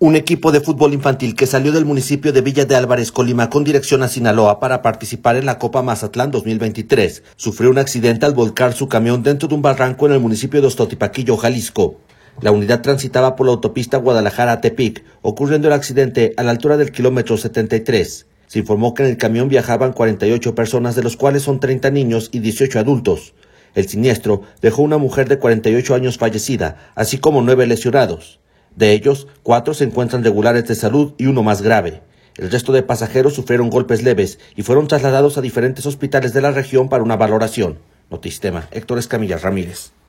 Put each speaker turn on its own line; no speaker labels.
Un equipo de fútbol infantil que salió del municipio de Villa de Álvarez, Colima, con dirección a Sinaloa para participar en la Copa Mazatlán 2023, sufrió un accidente al volcar su camión dentro de un barranco en el municipio de Ostotipaquillo, Jalisco. La unidad transitaba por la autopista Guadalajara-Tepic, ocurriendo el accidente a la altura del kilómetro 73. Se informó que en el camión viajaban 48 personas, de los cuales son 30 niños y 18 adultos. El siniestro dejó una mujer de 48 años fallecida, así como 9 lesionados. De ellos, 4 se encuentran regulares de salud y 1 más grave. El resto de pasajeros sufrieron golpes leves y fueron trasladados a diferentes hospitales de la región para una valoración. Notistema, Héctor Escamilla Ramírez.